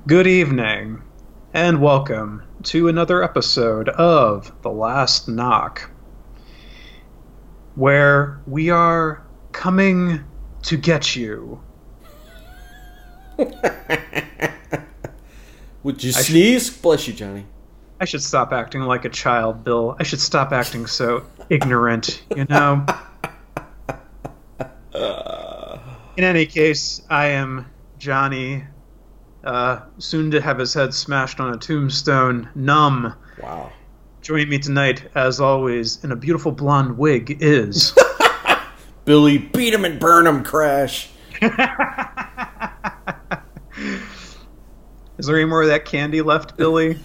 Good evening, and welcome to another episode of The Last Knock, where we are coming to get you. Would you sneeze? Bless you, Johnny. I should stop acting like a child, Bill. I should stop acting so ignorant, you know? In any case, I am Johnny, soon to have his head smashed on a tombstone, numb. Wow. Joining me tonight, as always, in a beautiful blonde wig is... Billy, beat him and burn him, Crash. Is there any more of that candy left, Billy?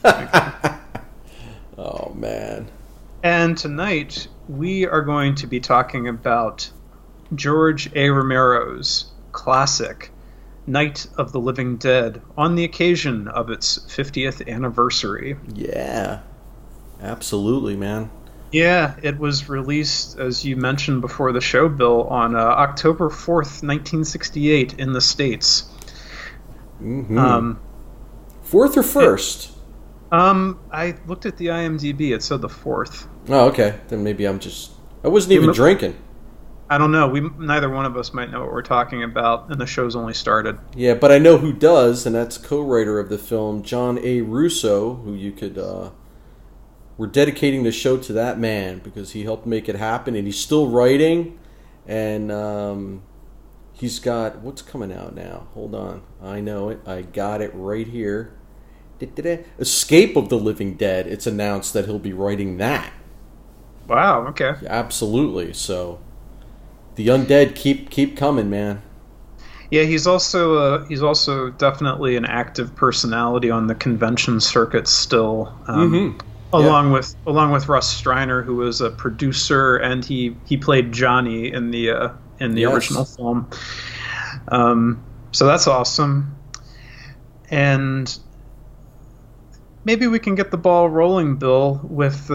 Oh, man. And tonight, we are going to be talking about George A. Romero's classic, Night of the Living Dead, on the occasion of its 50th anniversary. Yeah. Absolutely, man. Yeah, it was released, as you mentioned before the show, Bill, on October 4th, 1968 in the States. Mm-hmm. Fourth or first? I looked at the IMDb. It said the 4th. Oh, okay. Then maybe I wasn't even drinking. I don't know. Neither one of us might know what we're talking about, and the show's only started. Yeah, but I know who does, and that's co-writer of the film, John A. Russo, who you could... We're dedicating the show to that man because he helped make it happen, and he's still writing, and he's got... What's coming out now? Hold on. I know it. I got it right here. Escape of the Living Dead. It's announced that he'll be writing that. Wow, okay. Absolutely. So the undead keep coming, man. Yeah, he's also definitely an active personality on the convention circuit still. Along with Russ Streiner, who was a producer, and he played Johnny in the original film. So that's awesome. And maybe we can get the ball rolling, Bill, with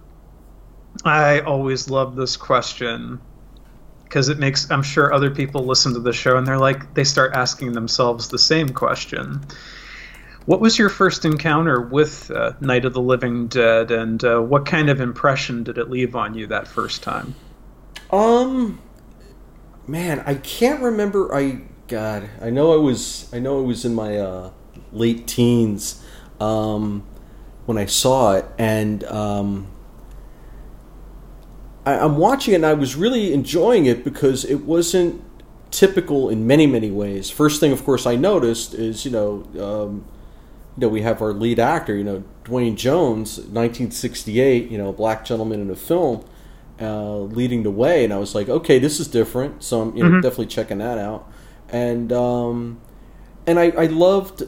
I always love this question because it makes, I'm sure other people listen to the show and they start asking themselves the same question. What was your first encounter with Night of the Living Dead, and what kind of impression did it leave on you that first time? Man, I can't remember. I know it was in my late teens when I saw it, and I'm watching it, and I was really enjoying it because it wasn't typical in many, many ways. First thing, of course, I noticed is, we have our lead actor, Dwayne Jones, 1968, black gentleman in a film, leading the way, and I was like, okay, this is different, so I'm definitely checking that out, and I loved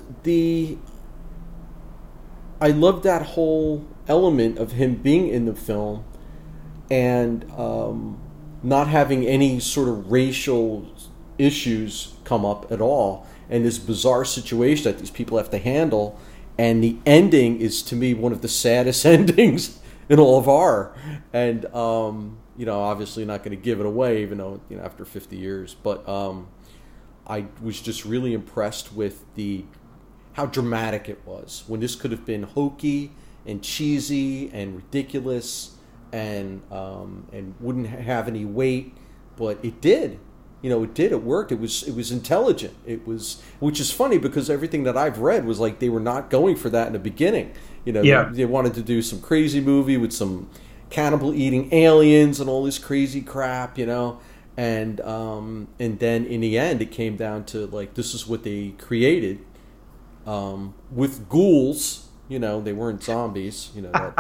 that whole element of him being in the film, and not having any sort of racial issues come up at all, and this bizarre situation that these people have to handle, and the ending is, to me, one of the saddest endings in all of horror, and obviously not going to give it away, even though after 50 years, but I was just really impressed with how dramatic it was, when this could have been hokey and cheesy and ridiculous, and wouldn't have any weight, but it did. It worked. It was intelligent. Which is funny because everything that I've read was like they were not going for that in the beginning. They wanted to do some crazy movie with some cannibal eating aliens and all this crazy crap, and then in the end it came down to like this is what they created, with ghouls. They weren't zombies.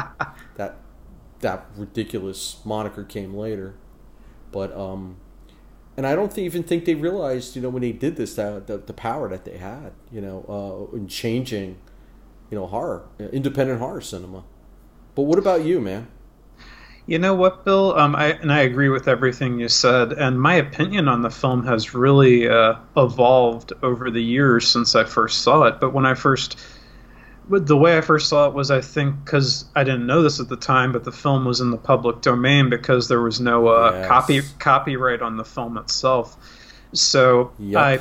That ridiculous moniker came later, but and I don't even think they realized, when they did this, that the power that they had, in changing, horror, independent horror cinema. But what about you, man? You know what, Bill? I agree with everything you said, and my opinion on the film has really evolved over the years since I first saw it. But the way I first saw it was, I think, because I didn't know this at the time, but the film was in the public domain because there was no copyright on the film itself. So yep.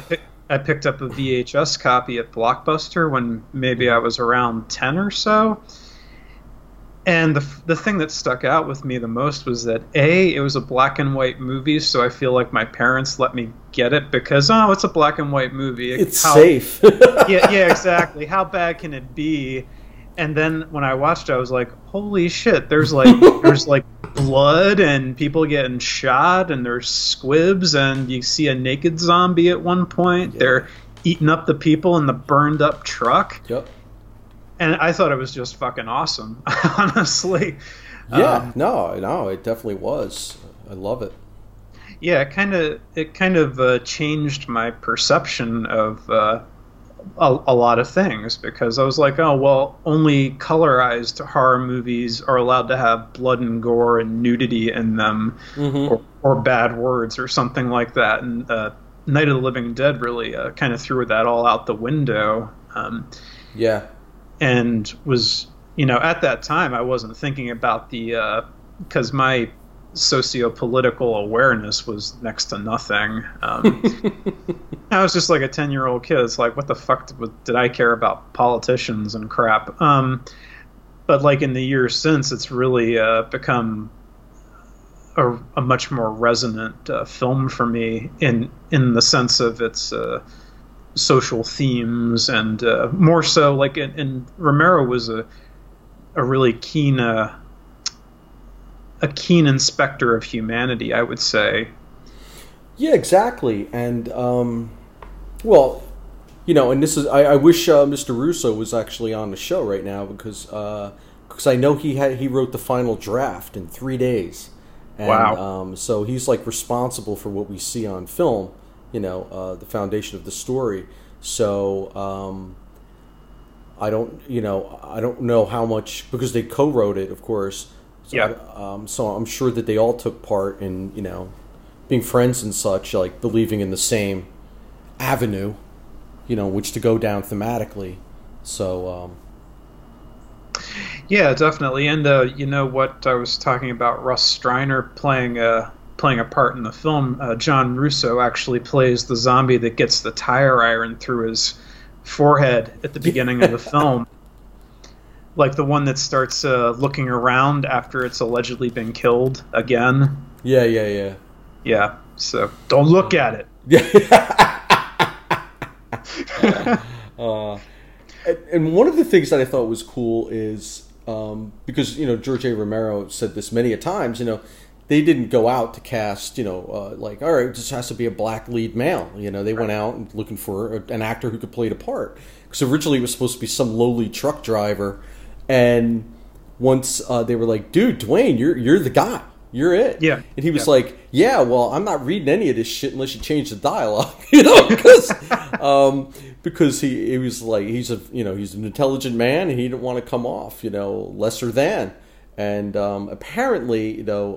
I picked up a VHS copy at Blockbuster when maybe I was around 10 or so. And the thing that stuck out with me the most was that it was a black and white movie, so I feel like my parents let me get it because it's a black and white movie. It's safe. yeah, exactly. How bad can it be? And then when I watched it, I was like, holy shit! There's like blood and people getting shot, and there's squibs, and you see a naked zombie at one point. Yeah. They're eating up the people in the burned up truck. Yep. And I thought it was just fucking awesome, honestly. Yeah, no, it definitely was. I love it. Yeah, it kind of changed my perception of a lot of things, because I was like, oh, well, only colorized horror movies are allowed to have blood and gore and nudity in them, or bad words or something like that. And Night of the Living Dead really kind of threw that all out the window. Yeah. And was, at that time, I wasn't thinking about because my socio-political awareness was next to nothing. I was just like a 10-year-old kid. It's like, what the fuck did I care about politicians and crap? But like in the years since, it's really become a much more resonant film for me in the sense of its social themes, and more so like and Romero was a really keen inspector of humanity, I would say. Yeah, exactly. And well, and this is I wish Mr. Russo was actually on the show right now, because I know he wrote the final draft in 3 days. And, wow. So he's like responsible for what we see on film. The foundation of the story. So I don't know how much, because they co-wrote it, of course. So, yeah. So I'm sure that they all took part in being friends and such, like believing in the same avenue, which to go down thematically. So. Yeah, definitely. And what I was talking about, Russ Streiner playing a part in the film, John Russo actually plays the zombie that gets the tire iron through his forehead at the beginning of the film. Like the one that starts looking around after it's allegedly been killed again. Yeah. Yeah, so don't look at it. And one of the things that I thought was cool is, because, George A. Romero said this many a times, they didn't go out to cast, like, all right, this has to be a black lead male. They went out looking for an actor who could play the part. Because originally it was supposed to be some lowly truck driver. And once they were like, dude, Dwayne, you're the guy. You're it. Yeah. And he was like, yeah, well, I'm not reading any of this shit unless you change the dialogue, because he was like, he's an intelligent man, and he didn't want to come off, lesser than. And apparently,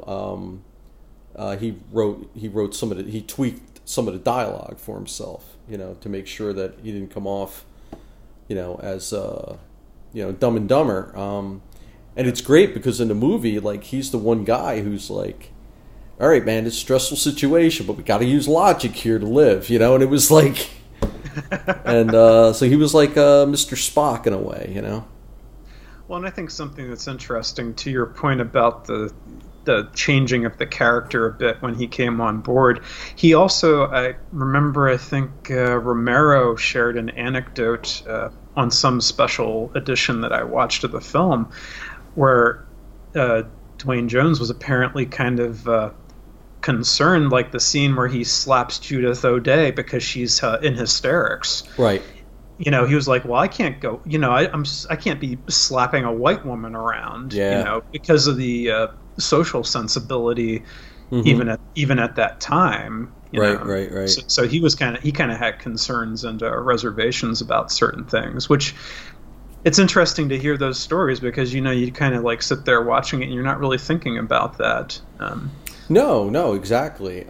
he tweaked some of the dialogue for himself, to make sure that he didn't come off, as Dumb and Dumber. And it's great because in the movie, like, he's the one guy who's like, all right, man, it's a stressful situation, but we got to use logic here to live, And it was like, and so he was like Mr. Spock in a way, Well, and I think something that's interesting to your point about the changing of the character a bit when he came on board. He also, I think Romero shared an anecdote on some special edition that I watched of the film, where Duane Jones was apparently kind of concerned, like the scene where he slaps Judith O'Dea because she's in hysterics. Right. He was like, well, I can't go, I can't be slapping a white woman around, because of the social sensibility, even at that time. Right. So he kind of had concerns and reservations about certain things, which it's interesting to hear those stories, because you kind of like sit there watching it and you're not really thinking about that. No, exactly.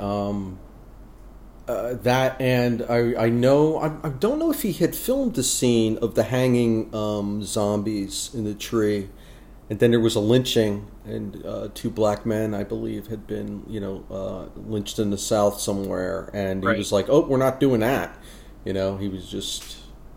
That, and I don't know if he had filmed the scene of the hanging zombies in the tree, and then there was a lynching, and 2 black men, I believe, had been lynched in the South somewhere, and he was like, oh, we're not doing that, He was just...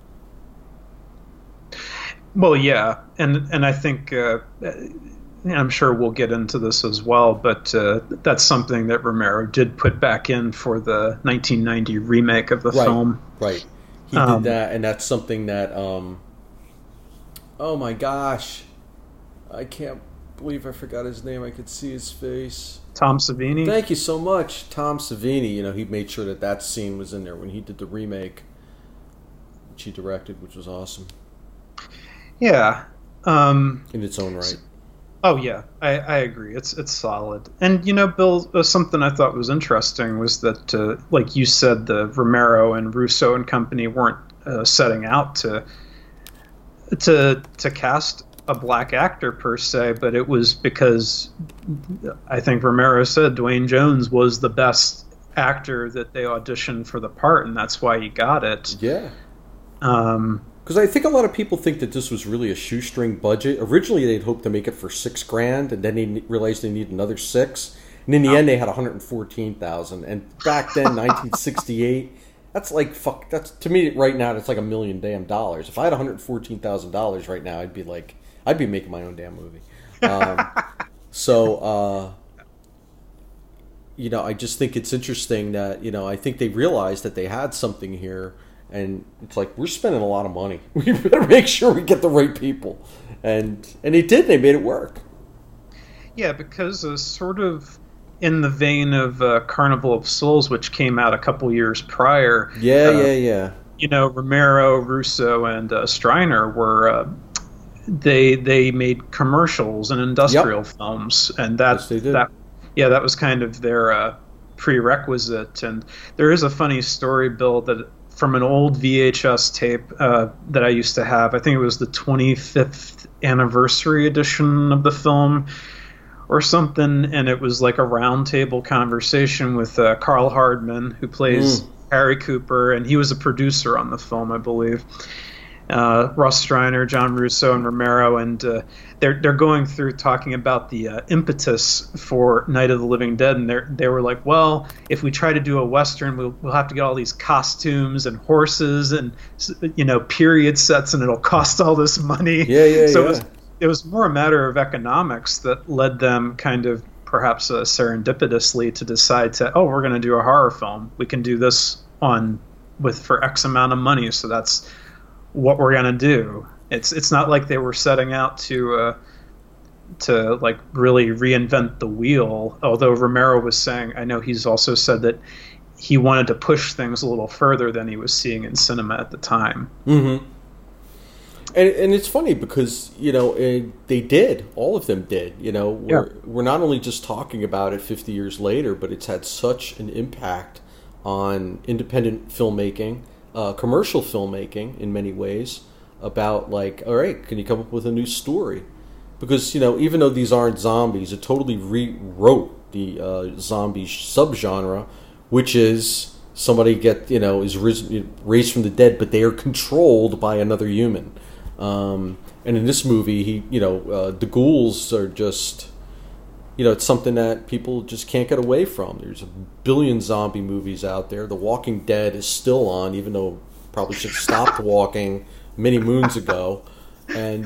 Well, yeah, and I think I'm sure we'll get into this as well, but that's something that Romero did put back in for the 1990 remake of the film. Right. He did that, and that's something that... oh my gosh. I can't believe I forgot his name. I could see his face. Tom Savini? Thank you so much. Tom Savini, he made sure that scene was in there when he did the remake, which he directed, which was awesome. Yeah. In its own right. Oh, yeah. I agree. It's solid. And, Bill, something I thought was interesting was that, like you said, the Romero and Russo and company weren't setting out to cast a black actor per se, but it was because I think Romero said Dwayne Jones was the best actor that they auditioned for the part, and that's why he got it. Yeah. Because I think a lot of people think that this was really a shoestring budget. Originally, they'd hoped to make it for $6,000, and then they realized they needed another $6,000. And in the end, they had $114,000. And back then, 1968, that's like fuck. That's to me right now. That's like $1 million damn dollars. If I had $114,000 right now, I'd be making my own damn movie. I just think it's interesting that I think they realized that they had something here. And it's like, we're spending a lot of money. We better make sure we get the right people. And they did. They made it work. Yeah, because sort of in the vein of Carnival of Souls, which came out a couple years prior. Yeah. Romero, Russo, and Striner were... They made commercials and industrial films. And yes, they did. That was kind of their prerequisite. And there is a funny story, Bill, that... from an old VHS tape that I used to have. I think it was the 25th anniversary edition of the film or something, and it was like a roundtable conversation with Carl Hardman, who plays Harry Cooper, and he was a producer on the film, I believe. Russ Striner, John Russo, and Romero, and they're going through talking about the impetus for Night of the Living Dead, and they were like, well, if we try to do a Western, we'll have to get all these costumes and horses and period sets, and it'll cost all this money. So it was more a matter of economics that led them kind of perhaps serendipitously to decide we're going to do a horror film. We can do this for X amount of money, so that's what we're gonna do. It's not like they were setting out to like really reinvent the wheel. Although Romero was saying, I know he's also said that he wanted to push things a little further than he was seeing in cinema at the time. Mm-hmm. And it's funny because they did, all of them did. We're not only just talking about it 50 years later, but it's had such an impact on independent filmmaking. Commercial filmmaking in many ways about like, all right, can you come up with a new story? Because even though these aren't zombies, it totally rewrote the zombie subgenre, which is somebody is raised from the dead, but they are controlled by another human. And in this movie, the ghouls are just it's something that people just can't get away from. There's a billion zombie movies out there. The Walking Dead is still on, even though probably should have stopped walking many moons ago. And,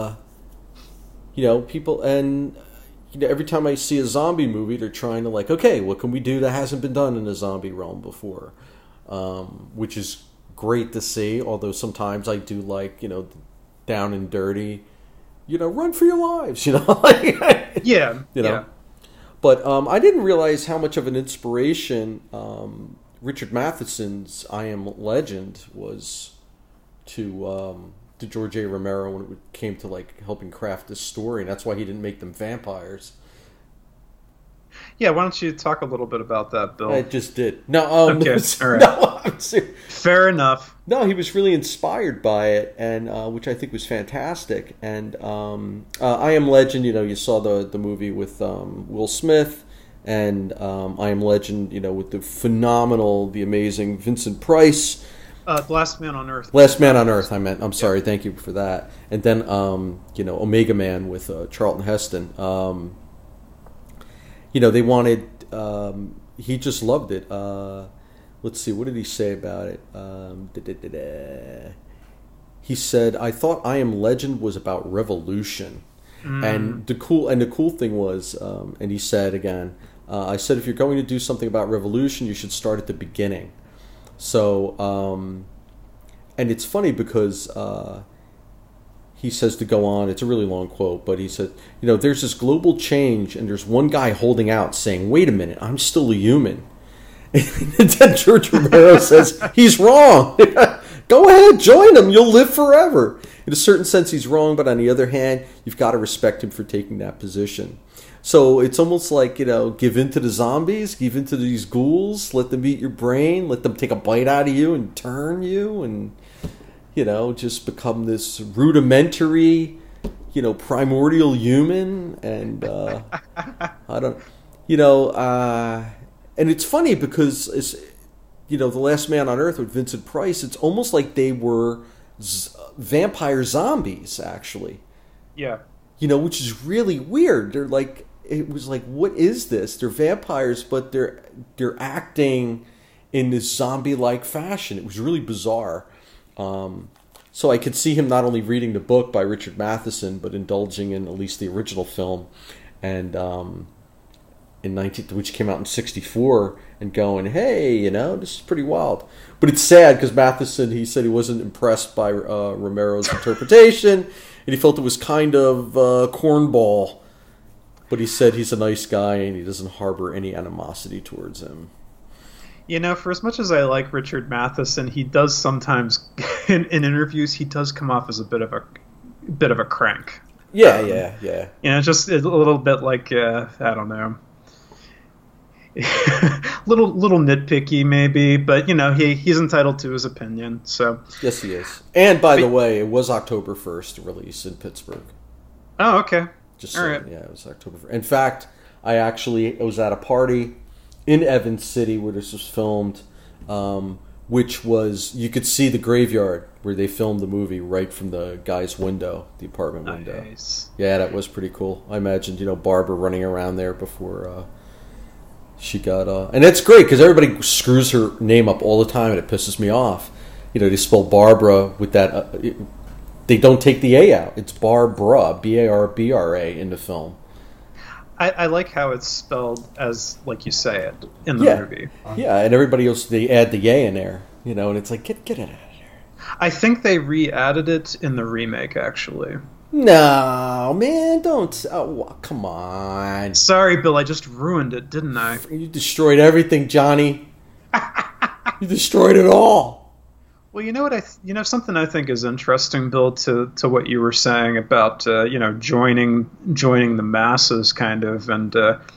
people... And every time I see a zombie movie, they're trying to like, okay, what can we do that hasn't been done in the zombie realm before? Which is great to see, although sometimes I do like, down and dirty... run for your lives, Yeah. But I didn't realize how much of an inspiration Richard Matheson's I Am Legend was to George A. Romero when it came to like helping craft this story, and that's why he didn't make them vampires. Yeah, why don't you talk a little bit about that, Bill? I just did. No, okay, all right. No, fair enough. No, he was really inspired by it, and which I think was fantastic. And I Am Legend, you saw the movie with Will Smith, and I Am Legend, with the phenomenal, the amazing Vincent Price. Last Man on Earth. Last Man on Earth, I meant. I'm sorry, thank you for that. And then, Omega Man with Charlton Heston. They wanted... he just loved it. let's see, what did he say about it? He said, "I thought I Am Legend was about revolution." And the cool thing was, and he said again, I said, if you're going to do something about revolution, you should start at the beginning. So, and it's funny because he says to go on, it's a really long quote, but he said, there's this global change and there's one guy holding out saying, wait a minute, I'm still a human. And then George Romero says, he's wrong. Go ahead, join him. You'll live forever. In a certain sense, he's wrong, but on the other hand, you've got to respect him for taking that position. So it's almost like, give in to the zombies, give in to these ghouls, let them eat your brain, let them take a bite out of you and turn you and, just become this rudimentary, primordial human. And I don't, and it's funny because, it's, The Last Man on Earth with Vincent Price, it's almost like they were vampire zombies, actually. Yeah. Which is really weird. They're like, it was like, what is this? They're vampires, but they're acting in this zombie-like fashion. It was really bizarre. So I could see him not only reading the book by Richard Matheson, but indulging in at least the original film, and which came out in '64, and going, hey, this is pretty wild. But it's sad because Matheson, he said he wasn't impressed by Romero's interpretation, and he felt it was kind of cornball. But he said he's a nice guy and he doesn't harbor any animosity towards him. For as much as I like Richard Matheson, he does sometimes, in interviews, he does come off as a bit of a crank. Yeah. Just a little bit like, I don't know. little nitpicky maybe, but he's entitled to his opinion. So yes, he is. And by the way, it was October 1st release in Pittsburgh. Oh, okay. Just saying, right. Yeah, it was October 1st. In fact, I was at a party in Evans City where this was filmed, which was, you could see the graveyard where they filmed the movie right from the guy's window, the apartment window. Nice. Yeah, that was pretty cool. I imagined Barbara running around there before she got and it's great because everybody screws her name up all the time and it pisses me off. They spell Barbara with that they don't take the A out. It's Barbara, Barbra in the film. I like how it's spelled as like you say it in the movie. Yeah, and everybody else, they add the A in there, and it's like, get it out of there. I think they re-added it in the remake, actually. No, man, don't. Oh, come on. Sorry, Bill, I just ruined it, didn't I? You destroyed everything, Johnny. You destroyed it all. Well, you know what something I think is interesting, Bill, to what you were saying about joining the masses, kind of, and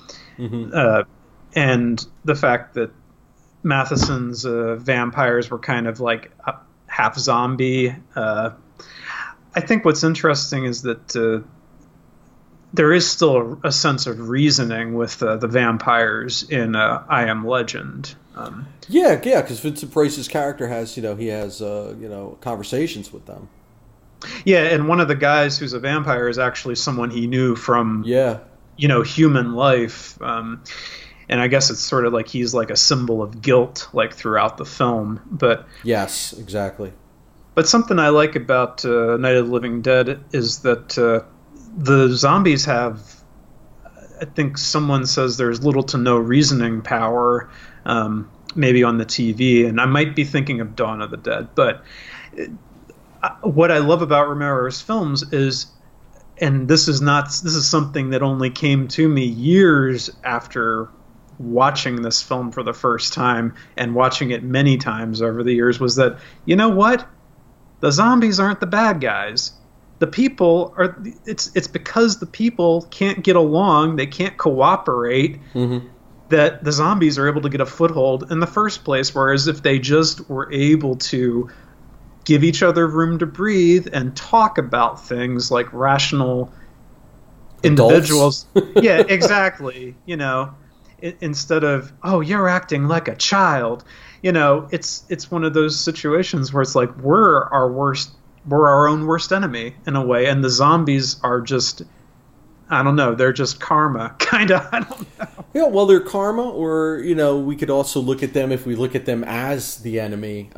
and the fact that Matheson's vampires were kind of like half zombie. I think what's interesting is that there is still a sense of reasoning with the vampires in I Am Legend. Yeah, because Vincent Price's character has, he has, conversations with them. Yeah, and one of the guys who's a vampire is actually someone he knew from, human life. And I guess it's sort of like he's like a symbol of guilt, like throughout the film. But yes, exactly. But something I like about Night of the Living Dead is that the zombies have, I think someone says there's little to no reasoning power, maybe on the TV, and I might be thinking of Dawn of the Dead. But what I love about Romero's films is, and this is something that only came to me years after watching this film for the first time and watching it many times over the years, was that, you know what? The zombies aren't the bad guys. The people are. It's because the people can't get along, they can't cooperate, that the zombies are able to get a foothold in the first place. Whereas if they just were able to give each other room to breathe and talk about things like rational individuals. Yeah, exactly. Instead of, oh, you're acting like a child. It's one of those situations where it's like we're our own worst enemy in a way, and the zombies are just I don't know. They're just karma, kind of. I don't know. Yeah, well, they're karma, or we could also look at them, if we look at them as the enemy,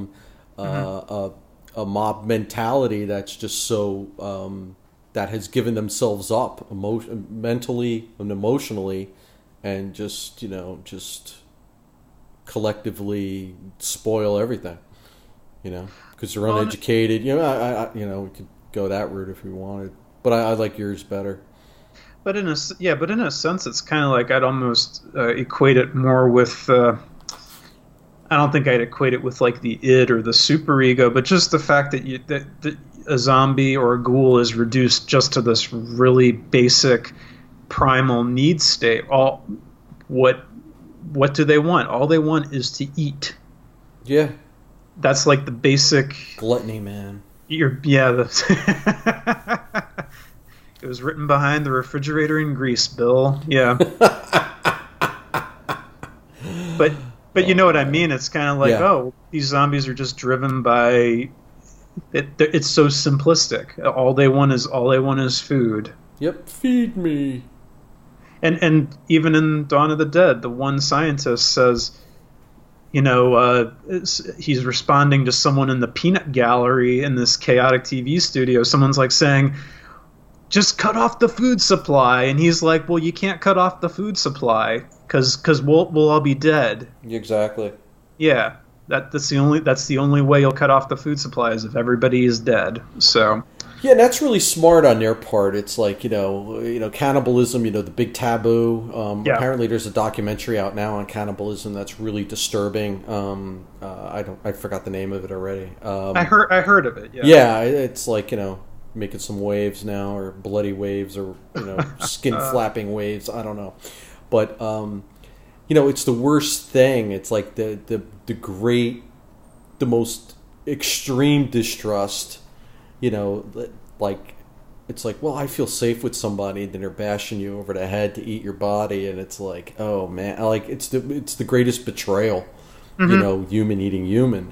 a mob mentality that's just so that has given themselves up mentally and emotionally, and just collectively spoil everything, because they're uneducated. We could go that route if we wanted, but I like yours better. But in a sense, it's kind of like I'd almost equate it more with. I don't think I'd equate it with like the id or the superego, but just the fact that a zombie or a ghoul is reduced just to this really basic primal need state. What do they want? All they want is to eat. Yeah, that's like the basic gluttony, man. It was written behind the refrigerator in Greece, Bill. Yeah. But you know what I mean? It's kind of like, these zombies are just driven by it. It's so simplistic. All they want is food. Yep, feed me. And even in Dawn of the Dead, the one scientist says, he's responding to someone in the peanut gallery in this chaotic TV studio. Someone's like saying, just cut off the food supply, and he's like, well, you can't cut off the food supply because we'll all be dead. Exactly. Yeah, that's the only way you'll cut off the food supply is if everybody is dead. So yeah, and that's really smart on their part. It's like cannibalism, the big taboo. Apparently, there's a documentary out now on cannibalism that's really disturbing. I forgot the name of it already. I heard of it. Yeah. Yeah, it's like making some waves now, or bloody waves, or skin flapping waves. I don't know, but it's the worst thing. It's like the most extreme distrust. Like it's like, well, I feel safe with somebody, then they're bashing you over the head to eat your body, and it's like, oh man, like it's the greatest betrayal. Human eating human,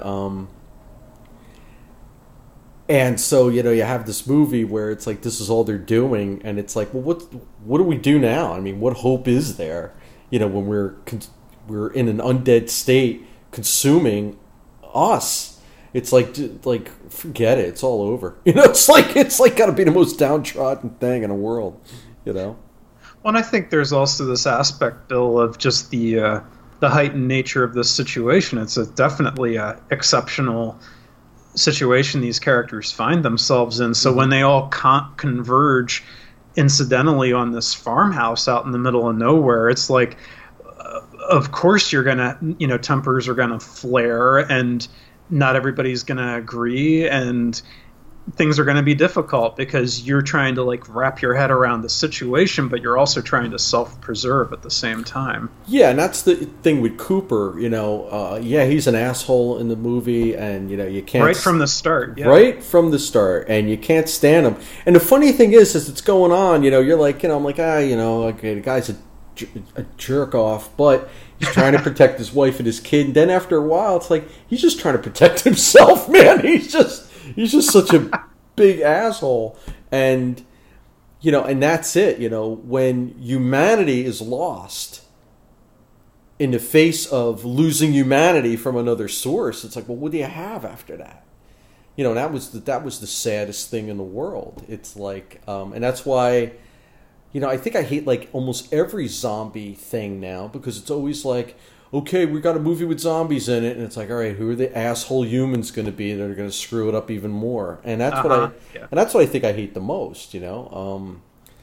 and so, you have this movie where it's like, this is all they're doing, and it's like, well, what do we do now? I mean, what hope is there? When we're in an undead state, consuming us. It's like forget it. It's all over. It's like got to be the most downtrodden thing in the world. Well, and I think there's also this aspect, Bill, of just the heightened nature of this situation. It's definitely a exceptional situation these characters find themselves in. So when they all converge incidentally on this farmhouse out in the middle of nowhere, it's like, of course you're gonna, tempers are gonna flare, and not everybody's gonna agree, and things are going to be difficult because you're trying to wrap your head around the situation, but you're also trying to self-preserve at the same time. Yeah, and that's the thing with Cooper. He's an asshole in the movie, and you can't right from the start. Yeah. Right from the start, and you can't stand him. And the funny thing is, as it's going on, you're like, I'm like, okay, the guy's a jerk off, but he's trying to protect his wife and his kid. And then after a while, it's like he's just trying to protect himself, man. He's just such a big asshole. And and that's it. When humanity is lost in the face of losing humanity from another source, it's like, well, what do you have after that? That was the saddest thing in the world. It's like, and that's why, I think I hate almost every zombie thing now, because it's always like, okay, we got a movie with zombies in it, and it's like, all right, who are the asshole humans going to be that are going to screw it up even more? And that's what I think I hate the most, and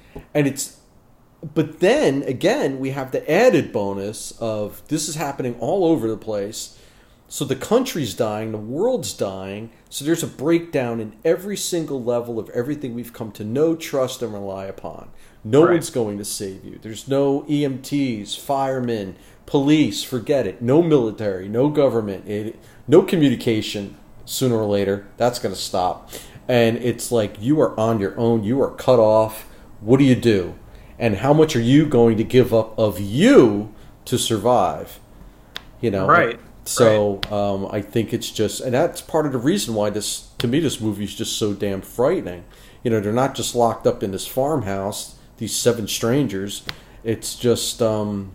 but then again, we have the added bonus of this is happening all over the place. So the country's dying, the world's dying. So there's a breakdown in every single level of everything we've come to know, trust, and rely upon. No one's going to save you. There's no EMTs, firemen, police, forget it. No military, no government, no communication. Sooner or later, that's going to stop. And it's like you are on your own. You are cut off. What do you do? And how much are you going to give up of you to survive? Right. So I think it's just, and that's part of the reason why this, to to me, this movie is just so damn frightening. You know, they're not just locked up in this farmhouse, these 7 strangers. It's just, you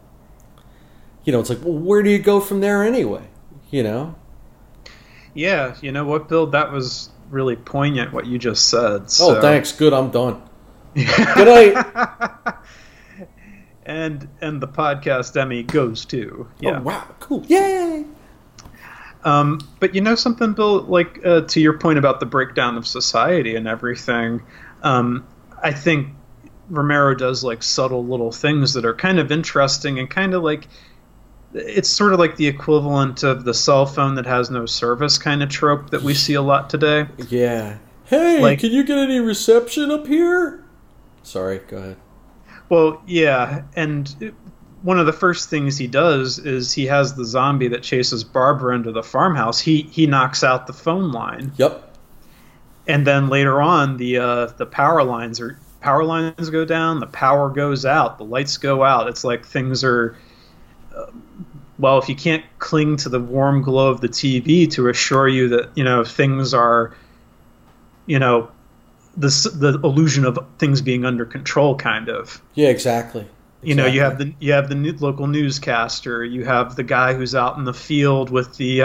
know, it's like, well, where do you go from there anyway? You know? Yeah, you know what, Bill? That was really poignant, what you just said. So. Oh, thanks. Good, I'm done. Good night. And the podcast Emmy goes to. Yeah. Oh, wow. Cool. Yay! But you know something, Bill? Like, to your point about the breakdown of society and everything, I think Romero does, like, subtle little things that are kind of interesting and kind of like... It's sort of like the equivalent of the cell phone that has no service kind of trope that we see a lot today. Yeah. Hey, like, can you get any reception up here? Sorry, go ahead. Well, yeah, and one of the first things he does is he has the zombie that chases Barbara into the farmhouse. He knocks out the phone line. Yep. And then later on, the power lines go down, the power goes out, the lights go out. It's like things are... well, if you can't cling to the warm glow of the TV to assure you that, you know, things are, you know, the illusion of things being under control, kind of. Yeah, exactly. You know, you have the local newscaster, you have the guy who's out in the field with the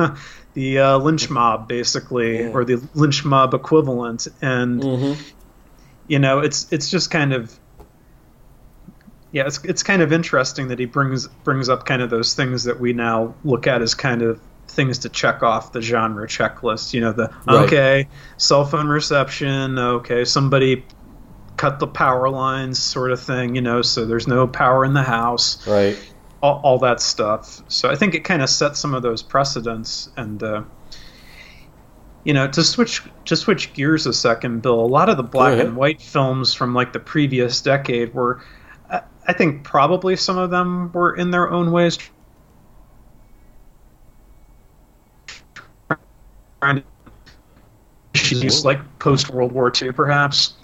lynch mob, basically, or the lynch mob equivalent, and you know, it's just kind of. Yeah, it's kind of interesting that he brings up kind of those things that we now look at as kind of things to check off the genre checklist. You know, okay, cell phone reception, okay, somebody cut the power lines sort of thing, you know, so there's no power in the house. Right. All that stuff. So I think it kind of sets some of those precedents. And, you know, to switch gears a second, Bill, a lot of the black and white films from like the previous decade were... I think probably some of them were in their own ways trying to use like post-World War II, perhaps.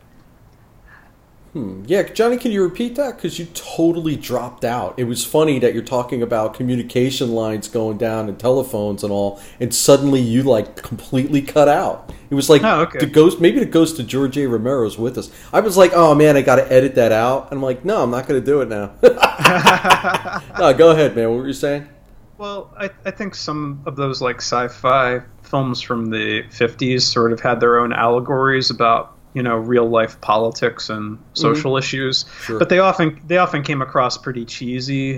Yeah, Johnny, can you repeat that? Because you totally dropped out. It was funny that you're talking about communication lines going down and telephones and all, and suddenly you like completely cut out. It was like maybe the ghost of George A. Romero's with us. I was like, oh man, I got to edit that out. And I'm like, no, I'm not going to do it now. No, go ahead, man. What were you saying? Well, I think some of those like sci-fi films from the 50s sort of had their own allegories about, you know, real life politics and social issues, but they often came across pretty cheesy.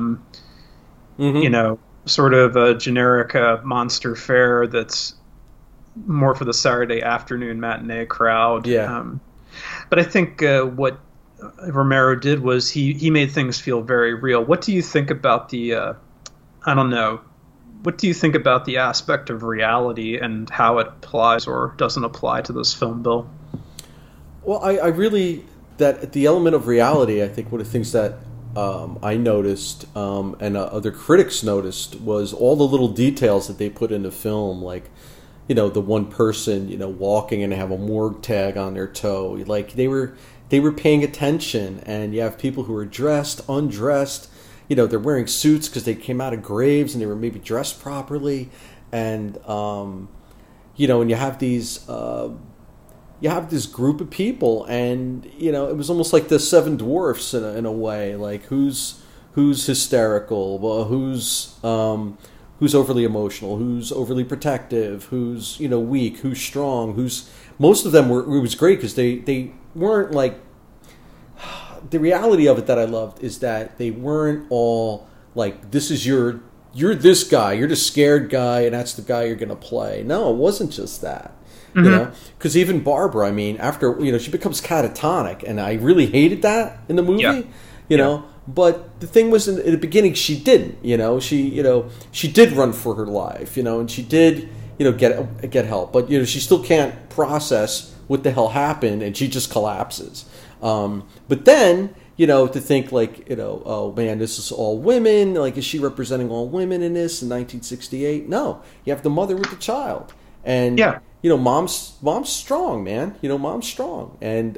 You know, sort of a generic monster fare that's more for the Saturday afternoon matinee crowd. Yeah. But I think what Romero did was he made things feel very real. What do you think about the I don't know. What do you think about the aspect of reality and how it applies or doesn't apply to this film, Bill? Well, I really, that the element of reality, I think one of the things that I noticed and other critics noticed was all the little details that they put in the film, like, you know, the one person, you know, walking and have a morgue tag on their toe. Like, they were paying attention, and you have people who are dressed, undressed, you know, they're wearing suits because they came out of graves and they were maybe dressed properly, and, you know, and you have these... you have this group of people, and you know it was almost like the Seven Dwarfs in a way. Like who's hysterical, well, who's overly emotional, who's overly protective, who's, you know, weak, who's strong, who's... Most of them were... It was great because they weren't like... The reality of it that I loved is that they weren't all like, this is you're this guy, you're the scared guy, and that's the guy you're going to play. No, it wasn't just that. You know, because even Barbara, I mean, after, you know, she becomes catatonic, and I really hated that in the movie, you know. But the thing was, in the beginning, she didn't, you know. She did run for her life, you know, and she did, you know, get help. But, you know, she still can't process what the hell happened, and she just collapses. But then, you know, to think like, you know, oh man, this is all women. Like, is she representing all women in this in 1968? No, you have the mother with the child, and you know, mom's strong, man. You know, mom's strong, and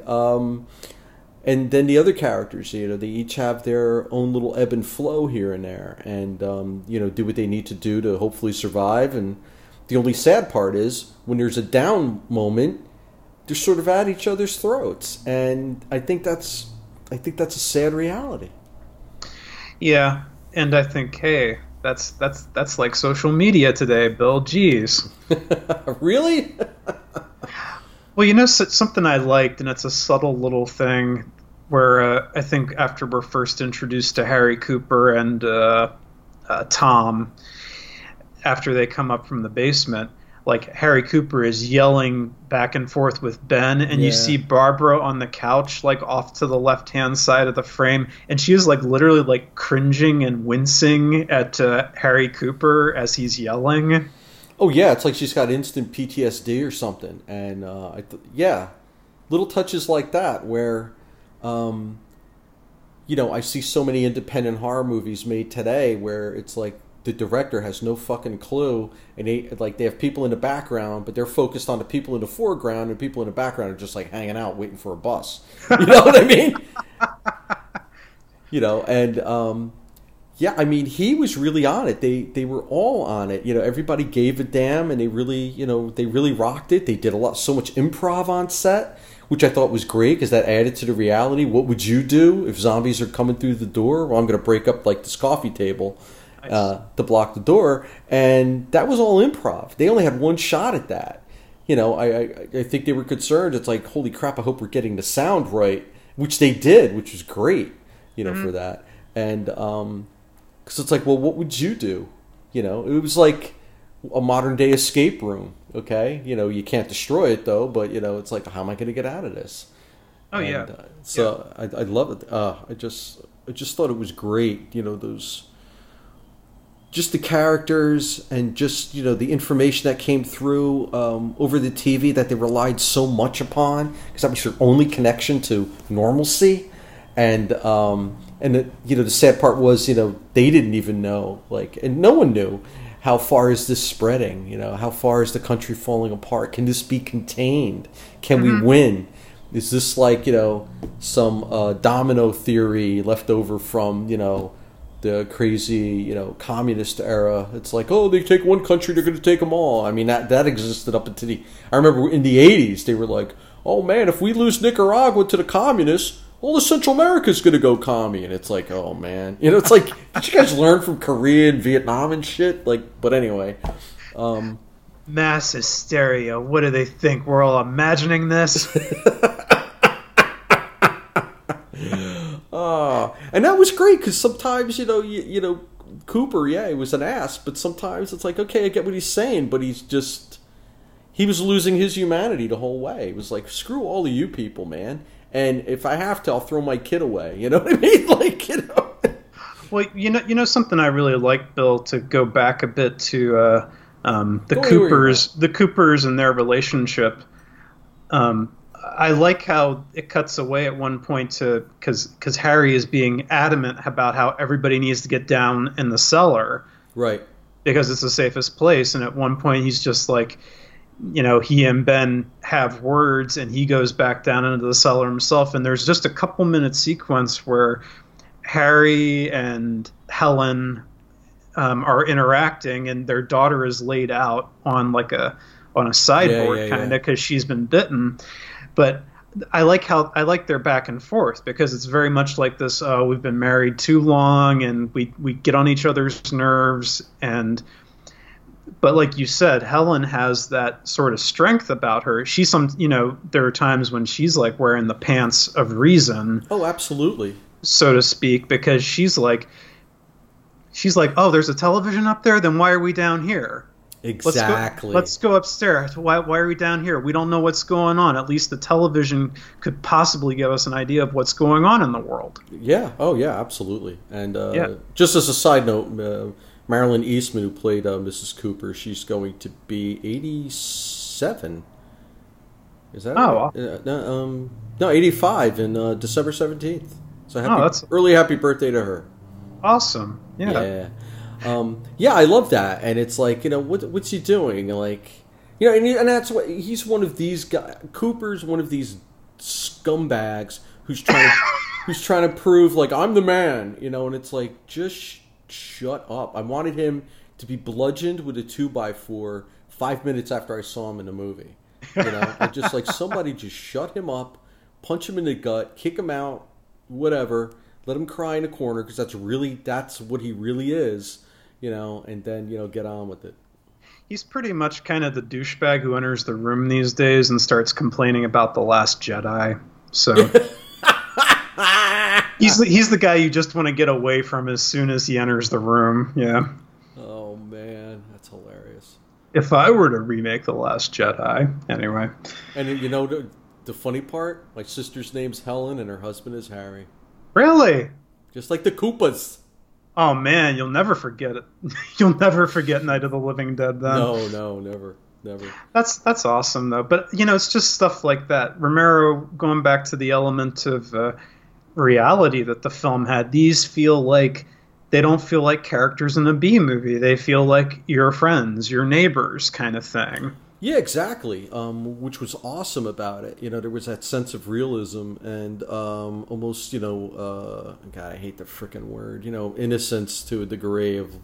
then the other characters, you know, they each have their own little ebb and flow here and there, and you know, do what they need to do to hopefully survive, and The only sad part is when there's a down moment, they're sort of at each other's throats, and I think that's a sad reality. Yeah, and I think, hey, that's like social media today, Bill. Jeez. Really? Well, something I liked, and it's a subtle little thing, where I think after we're first introduced to Harry Cooper and Tom, after they come up from the basement, like Harry Cooper is yelling back and forth with Ben, and you see Barbara on the couch, like off to the left-hand side of the frame, and she is like literally like cringing and wincing at Harry Cooper as he's yelling. Oh yeah, it's like she's got instant PTSD or something, and little touches like that where, I see so many independent horror movies made today where it's like the director has no fucking clue, and they have people in the background, but they're focused on the people in the foreground, and people in the background are just like hanging out waiting for a bus. You know what I mean? I mean, he was really on it. They were all on it. Everybody gave a damn, and they really rocked it. They did so much improv on set, which I thought was great because that added to the reality. What would you do if zombies are coming through the door? Well, I'm going to break up like this coffee table to block the door, and that was all improv. They only had one shot at that. I think they were concerned. It's like, holy crap! I hope we're getting the sound right, which they did, which was great. For that, and because it's like, well, what would you do? It was like a modern day escape room. Okay, you can't destroy it though, but it's like, how am I going to get out of this? Oh, and, yeah. I love it. I just thought it was great. Those. Just the characters and just, the information that came through over the TV that they relied so much upon, because that was their only connection to normalcy. And the sad part was, they didn't even know, and no one knew how far is this spreading? How far is the country falling apart? Can this be contained? Can we win? Is this like, some domino theory left over from, the crazy, communist era? It's like, oh, they take one country, they're going to take them all. I mean, that existed up until I remember in the 80s, they were like, oh man, if we lose Nicaragua to the communists, all of Central America's going to go commie. And it's like, oh man. It's like, did you guys learn from Korea and Vietnam and shit? But anyway. Mass hysteria. What do they think? We're all imagining this? And that was great because sometimes, Cooper, he was an ass, but sometimes it's like, okay, I get what he's saying, but he was losing his humanity the whole way. It was like, screw all of you people, man. And if I have to, I'll throw my kid away. You know what I mean? Well, something I really like, Bill, to go back a bit to the Coopers and their relationship. I like how it cuts away at one point to because Harry is being adamant about how everybody needs to get down in the cellar, right? Because it's the safest place. And at one point, he's just like, he and Ben have words, and he goes back down into the cellar himself. And there's just a couple minute sequence where Harry and Helen are interacting, and their daughter is laid out on a sideboard kind of because she's been bitten. But I like their back and forth because it's very much like this. We've been married too long, and we get on each other's nerves. But like you said, Helen has that sort of strength about her. There are times when she's like wearing the pants of reason. Oh, absolutely. So to speak, because she's like, oh, there's a television up there. Then why are we down here? Exactly. Let's go upstairs. Why are we down here? We don't know what's going on. At least the television could possibly give us an idea of what's going on in the world. Yeah. Oh, yeah, absolutely. And just as a side note, Marilyn Eastman, who played Mrs. Cooper, she's going to be 87. Is that right? No, 85 in December 17th. So early happy birthday to her. Awesome. Yeah. I love that, and it's like, what's he doing? Like, and that's what he's one of these guys. Cooper's one of these scumbags who's trying to prove like I'm the man, and it's like, just shut up. I wanted him to be bludgeoned with a 2x4 5 minutes after I saw him in the movie. You know, I just like somebody just shut him up, punch him in the gut, kick him out, whatever, let him cry in a corner because that's what he really is, you know, and then, you know, get on with it. He's pretty much kind of the douchebag who enters the room these days and starts complaining about The Last Jedi. So he's the guy you just want to get away from as soon as he enters the room. Yeah. Oh man, that's hilarious. If I were to remake The Last Jedi, anyway. And you know the funny part, my sister's name's Helen and her husband is Harry. Really? Just like the Koopas. Oh man, you'll never forget it. You'll never forget Night of the Living Dead then. No, never. That's awesome though. But you know, it's just stuff like that. Romero, going back to the element of reality that the film had, these they don't feel like characters in a B movie. They feel like your friends, your neighbors kind of thing. Yeah, exactly. Which was awesome about it. You know, there was that sense of realism and almost, you know, God, I hate the frickin' word. You know, innocence to a degree of,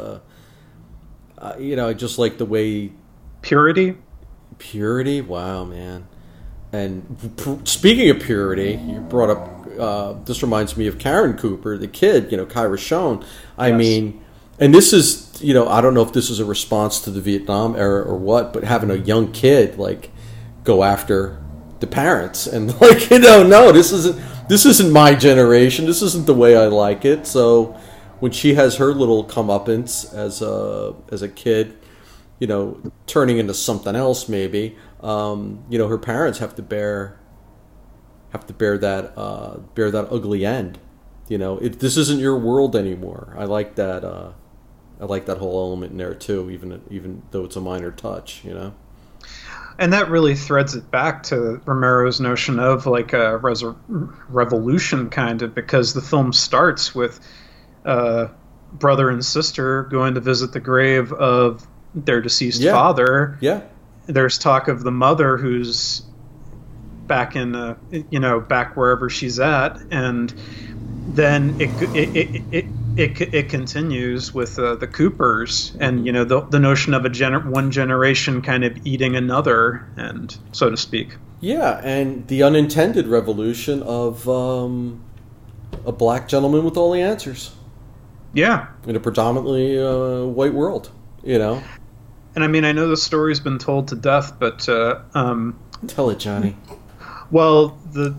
you know, I just like the way purity. Wow, man. And speaking of purity, you brought up. This reminds me of Karen Cooper, the kid. You know, Kyra Schoen. I mean. And this is, you know, I don't know if this is a response to the Vietnam era or what, but having a young kid like go after the parents and like, you know, no, this isn't my generation. This isn't the way I like it. So when she has her little comeuppance as a kid, you know, turning into something else, maybe, you know, her parents have to bear that ugly end. You know, this isn't your world anymore. I like that. I like that whole element in there too, even though it's a minor touch, you know. And that really threads it back to Romero's notion of like a revolution, kind of, because the film starts with brother and sister going to visit the grave of their deceased father. Yeah. There's talk of the mother who's back in, you know, back wherever she's at, and then it continues with the Coopers, and you know the notion of one generation kind of eating another, and so to speak. Yeah, and the unintended revolution of a black gentleman with all the answers. Yeah, in a predominantly white world, you know. And I mean, I know the story's been told to death, but tell it, Johnny. Well,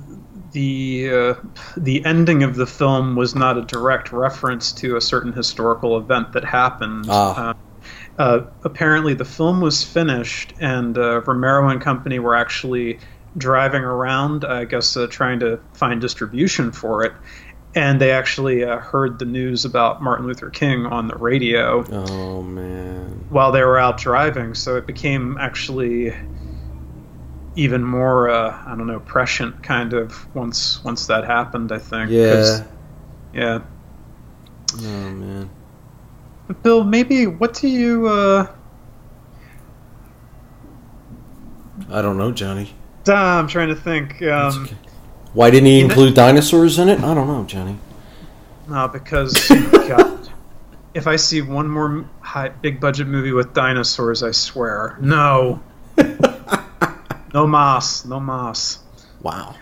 the ending of the film was not a direct reference to a certain historical event that happened. Apparently, the film was finished, and Romero and company were actually driving around, I guess, trying to find distribution for it. And they actually heard the news about Martin Luther King on the radio. Oh, man. While they were out driving. So it became actually even more, I don't know, prescient kind of once that happened, I think. Yeah. Yeah. Oh, man. But Bill, maybe, what do you... I don't know, Johnny. I'm trying to think. Okay. Why didn't he include dinosaurs in it? I don't know, Johnny. No, because God, if I see one more big budget movie with dinosaurs, I swear, no, no mas. Wow.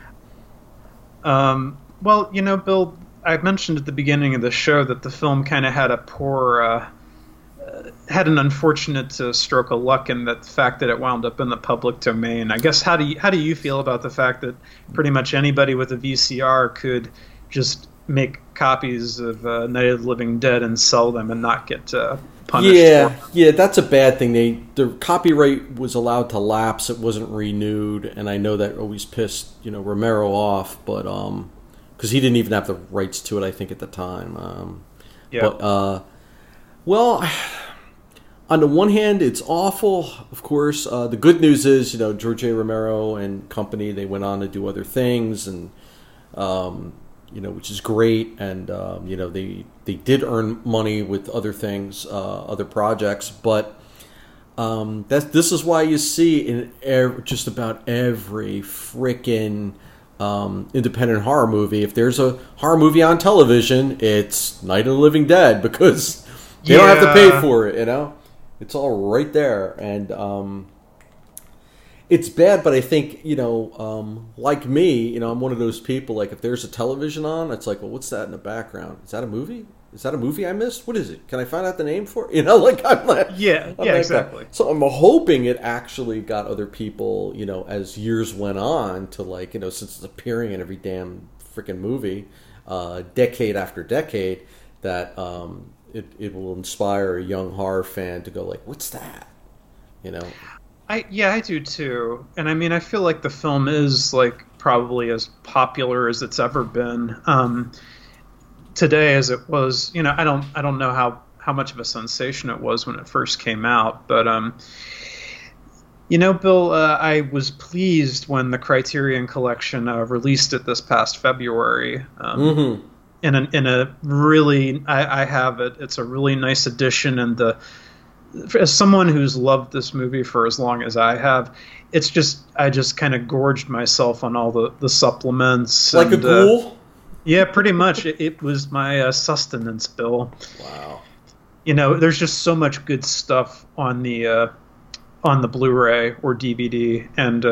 Well, you know, Bill, I mentioned at the beginning of the show that the film kind of had a poor, had an unfortunate stroke of luck in that the fact that it wound up in the public domain. I guess how do you feel about the fact that pretty much anybody with a VCR could just make copies of Night of the Living Dead and sell them and not get punished? Yeah, that's a bad thing. The copyright was allowed to lapse; it wasn't renewed, and I know that always pissed Romero off, but because he didn't even have the rights to it, I think at the time. But well. On the one hand, it's awful, of course. The good news is, George A. Romero and company, they went on to do other things, and which is great. And they did earn money with other things, other projects. But this is why you see in just about every frickin' independent horror movie, if there's a horror movie on television, it's Night of the Living Dead, because They don't have to pay for it, It's all right there. And it's bad, but I think, like me, I'm one of those people, like, if there's a television on, it's like, well, what's that in the background? Is that a movie? Is that a movie I missed? What is it? Can I find out the name for it? I'm like, exactly. So I'm hoping it actually got other people, as years went on to, like, since it's appearing in every damn freaking movie, decade after decade, that it will inspire a young horror fan to go like, what's that? I do too. And I mean, I feel like the film is like probably as popular as it's ever been today as it was. I don't know how much of a sensation it was when it first came out, but Bill, I was pleased when the Criterion Collection released it this past February. In a really, I have it. It's a really nice edition, and as someone who's loved this movie for as long as I have, I just kind of gorged myself on all the supplements. Like a ghoul? Yeah, pretty much. It was my sustenance, Bill. Wow. There's just so much good stuff on the Blu-ray or DVD, and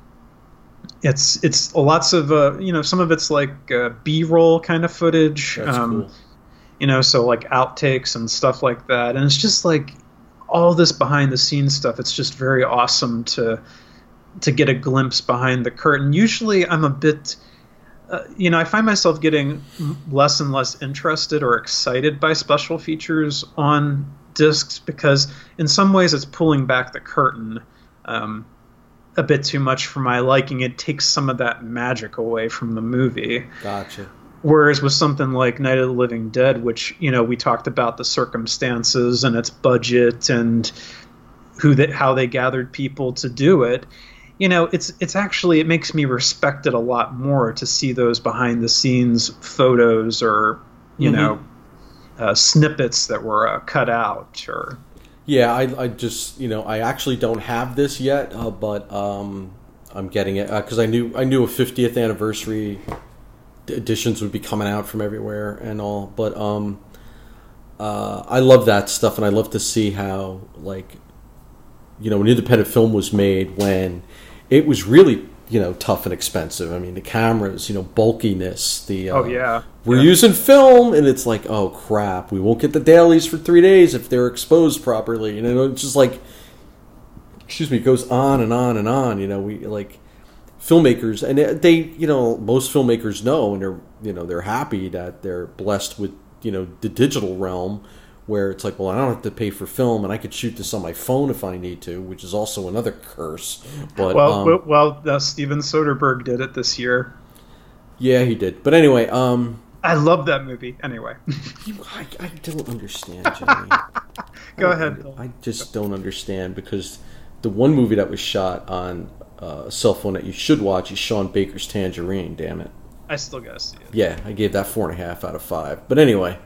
it's lots of some of it's like B-roll kind of footage. That's cool. So like outtakes and stuff like that, and it's just like all this behind the scenes stuff. It's just very awesome to get a glimpse behind the curtain. Usually I'm a bit I find myself getting less and less interested or excited by special features on discs, because in some ways it's pulling back the curtain a bit too much for my liking. It takes some of that magic away from the movie. Gotcha. Whereas with something like Night of the Living Dead, which, we talked about the circumstances and its budget and how they gathered people to do it, it's actually, it makes me respect it a lot more to see those behind the scenes photos or, snippets that were cut out or. Yeah, I just, I actually don't have this yet, but I'm getting it because I knew a 50th anniversary editions would be coming out from everywhere and all, but I love that stuff, and I love to see how, like, an independent film was made when it was really, tough and expensive. I mean, the cameras, bulkiness, we're using film, and it's like, oh crap, we won't get the dailies for 3 days if they're exposed properly. It's just like, it goes on and on and on. We like filmmakers, and they, most filmmakers know, and they're happy that they're blessed with, the digital realm, where it's like, well, I don't have to pay for film, and I could shoot this on my phone if I need to, which is also another curse. But Steven Soderbergh did it this year. Yeah, he did. But anyway, I love that movie. Anyway, I don't understand, Jimmy. Go ahead. I just don't understand, because the one movie that was shot on a cell phone that you should watch is Sean Baker's Tangerine. Damn it! I still gotta see it. Yeah, I gave that 4.5 out of 5. But anyway.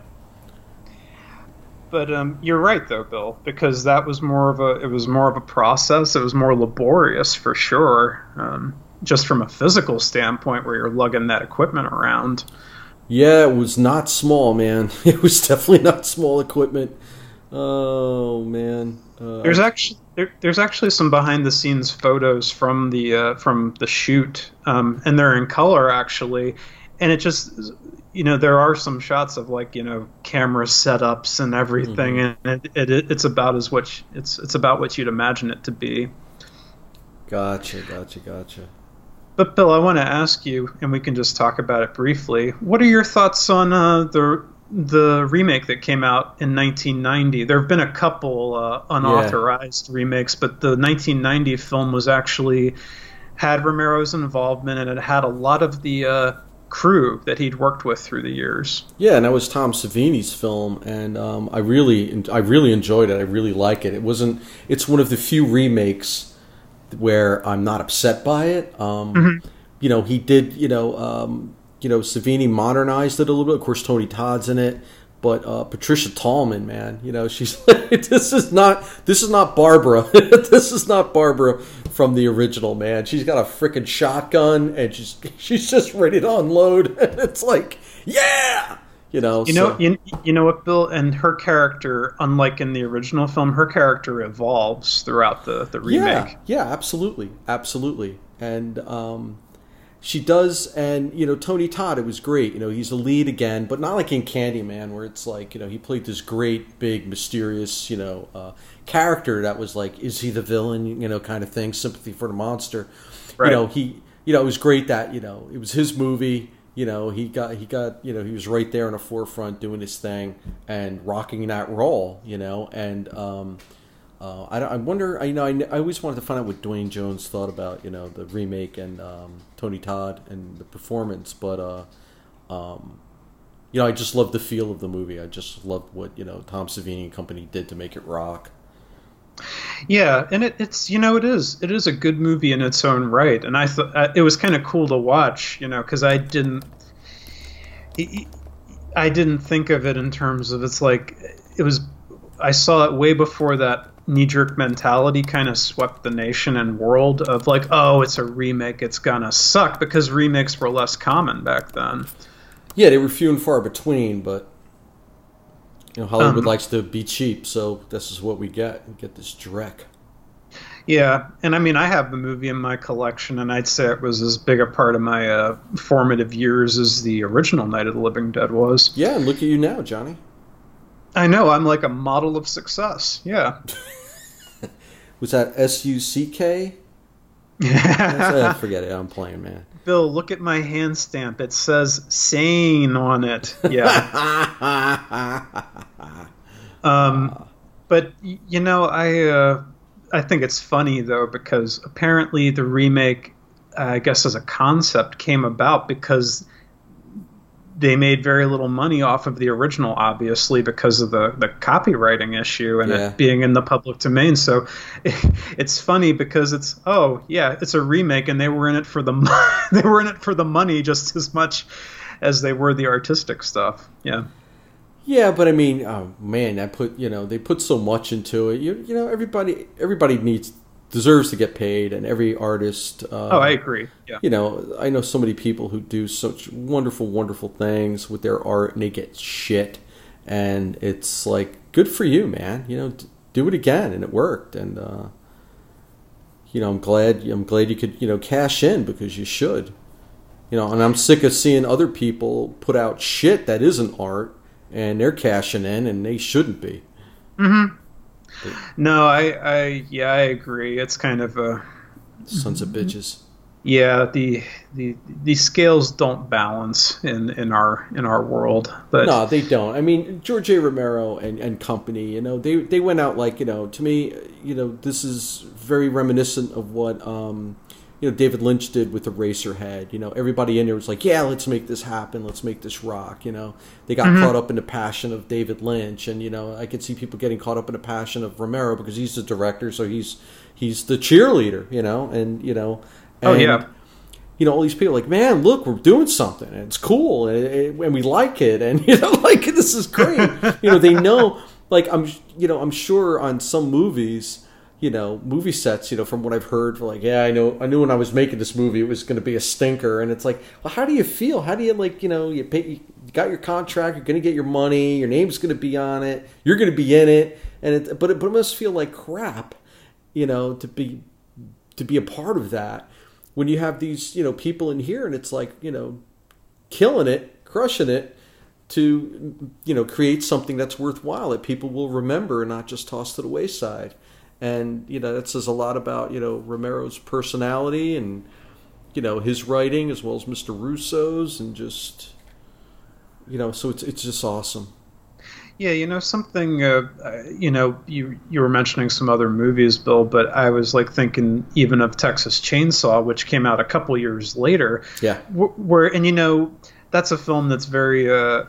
But you're right, though, Bill, because that was more of a process. It was more laborious, for sure, just from a physical standpoint, where you're lugging that equipment around. Yeah, it was not small, man. It was definitely not small equipment. Oh man. There's actually some behind the scenes photos from the shoot, and they're in color actually, and it just. There are some shots of camera setups and everything, and it's about it's about what you'd imagine it to be. Gotcha. But Bill, I want to ask you, and we can just talk about it briefly. What are your thoughts on the remake that came out in 1990? There have been a couple unauthorized remakes, but the 1990 film had Romero's involvement, and it had a lot of the crew that he'd worked with through the years. Yeah, and that was Tom Savini's film, and I really enjoyed it. I really like it. It's one of the few remakes where I'm not upset by it. He did, Savini modernized it a little bit. Of course, Tony Todd's in it, but Patricia Tallman, man, she's this is not Barbara. This is not Barbara from the original, man. She's got a freaking shotgun, and she's just ready to unload. And it's like, yeah, You know what, Bill, and her character, unlike in the original film, her character evolves throughout the remake. Yeah, absolutely, and she does. And Tony Todd, it was great. He's the lead again, but not like in Candyman, where it's like he played this great, big, mysterious character that was like, is he the villain? Kind of thing, sympathy for the monster. Right. It was great that it was his movie. He was right there in the forefront doing his thing and rocking that role. And I wonder. I always wanted to find out what Dwayne Jones thought about the remake and Tony Todd and the performance, but I just love the feel of the movie. I just love what Tom Savini and company did to make it rock. Yeah, and it's it is a good movie in its own right, and I thought it was kind of cool to watch, because I didn't think of it in terms of I saw it way before that knee-jerk mentality kind of swept the nation and world of like, oh, it's a remake, it's gonna suck, because remakes were less common back then. Yeah, they were few and far between, but Hollywood likes to be cheap, so this is what we get. We get this dreck. Yeah, and I mean, I have the movie in my collection, and I'd say it was as big a part of my formative years as the original Night of the Living Dead was. Yeah, and look at you now, Johnny. I know, I'm like a model of success, yeah. Was that SUCK? Forget it, I'm playing, man. Bill, look at my hand stamp. It says sane on it. Yeah. But I think it's funny though, because apparently the remake, I guess as a concept, came about because they made very little money off of the original, obviously, because of the copywriting issue and it being in the public domain. So it's funny because it's a remake, and they were in it for the money just as much as they were the artistic stuff. Yeah. Yeah, but I mean, oh man, they put so much into it. Everybody deserves to get paid, and every artist. I agree. Yeah. I know so many people who do such wonderful, wonderful things with their art, and they get shit, and it's like, good for you, man. Do it again, and it worked, and I'm glad you could cash in, because you should. And I'm sick of seeing other people put out shit that isn't art, and they're cashing in, and they shouldn't be. Mm-hmm. No, I agree. It's kind of sons of bitches. Yeah, the scales don't balance in our world. But no, they don't. I mean, George A. Romero and company, they went out like, to me, this is very reminiscent of what David Lynch did with Eraserhead. Everybody in there was like, yeah, let's make this happen. Let's make this rock. They got caught up in the passion of David Lynch. And, I could see people getting caught up in the passion of Romero because he's the director. So he's the cheerleader, all these people are like, man, look, we're doing something. And it's cool. And we like it. And, this is great. They know, like, I'm sure on some movies, movie sets, from what I've heard, like, I knew when I was making this movie, it was going to be a stinker. And it's like, well, how do you feel? How do you, like, you got your contract, you're going to get your money, your name's going to be on it, you're going to be in it. And but it must feel like crap, to be a part of that when you have these, people in here, and it's like, killing it, crushing it to, create something that's worthwhile that people will remember and not just toss to the wayside. And, that says a lot about, Romero's personality and, his writing, as well as Mr. Russo's, and just, so it's just awesome. Yeah, something, you were mentioning some other movies, Bill, but I was like thinking even of Texas Chainsaw, which came out a couple years later. Yeah. That's a film that's very,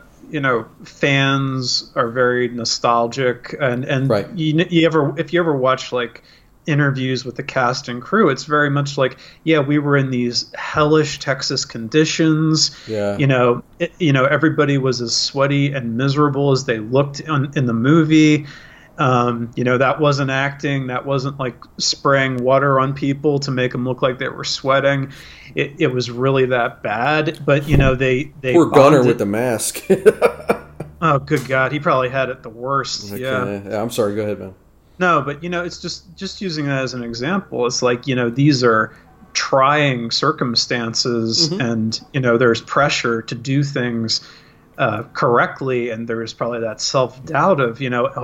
fans are very nostalgic, and right. If you ever watch like interviews with the cast and crew, it's very much like, yeah, we were in these hellish Texas conditions. Yeah. Everybody was as sweaty and miserable as they looked in the movie. That wasn't acting. That wasn't like spraying water on people to make them look like they were sweating. It was really that bad. But they poor Gunner with the mask. Oh, good God, he probably had it the worst. Yeah. I'm sorry. Go ahead, man. No, but it's just using that as an example. It's like these are trying circumstances, and there's pressure to do things correctly, and there's probably that self-doubt of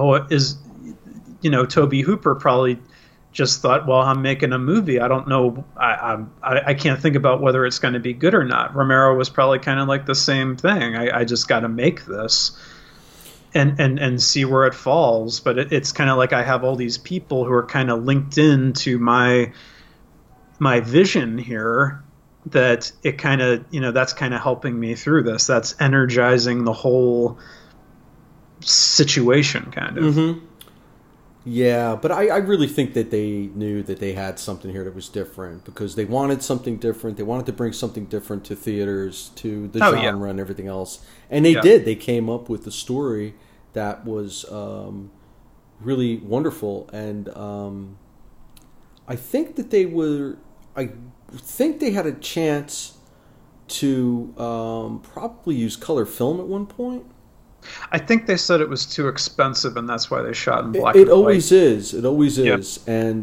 Tobe Hooper probably just thought, well, I'm making a movie. I don't know. I can't think about whether it's going to be good or not. Romero was probably kind of like the same thing. I just got to make this and see where it falls. But it's kind of like I have all these people who are kind of linked in to my vision here, that it kind of, that's kind of helping me through this. That's energizing the whole situation, kind of. Mm-hmm. Yeah, but I really think that they knew that they had something here that was different, because they wanted something different. They wanted to bring something different to theaters, to the genre and everything else. And they did. They came up with a story that was really wonderful. And I think that I think they had a chance to probably use color film at one point. I think they said it was too expensive, and that's why they shot in black and white. It always is. And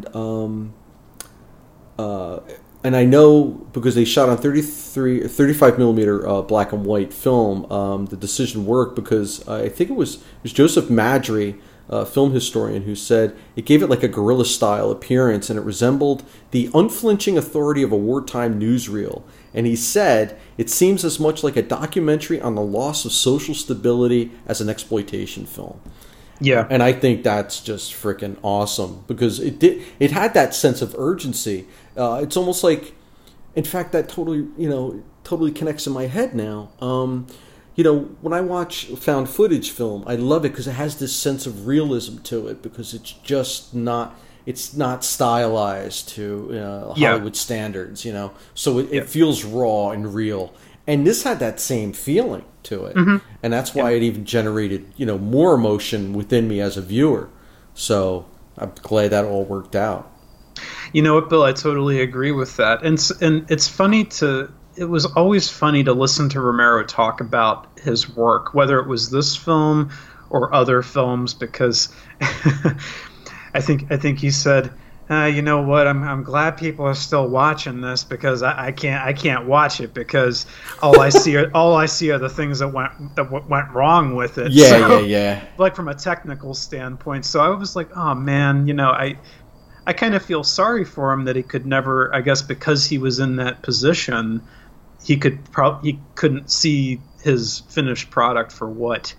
I know, because they shot on 35 millimeter black and white film, the decision worked because I think it was Joseph Madry, a film historian, who said it gave it like a guerrilla style appearance, and it resembled the unflinching authority of a wartime newsreel. And he said it seems as much like a documentary on the loss of social stability as an exploitation film. Yeah. And I think that's just freaking awesome, because it had that sense of urgency. It's almost like, in fact, that totally connects in my head now. When I watch found footage film, I love it because it has this sense of realism to it, because it's just not stylized to Hollywood standards, So it feels raw and real. And this had that same feeling to it. Mm-hmm. And that's why it even generated, more emotion within me as a viewer. So I'm glad that all worked out. You know what, Bill? I totally agree with that. And it's funny it was always funny to listen to Romero talk about his work, whether it was this film or other films, because I think he said, you know what? I'm glad people are still watching this, because I can't watch it because all I see are the things that went wrong with it. Yeah, yeah. Like from a technical standpoint. So I was like, oh man, I kind of feel sorry for him that he could never, I guess, because he was in that position, he couldn't see his finished product for what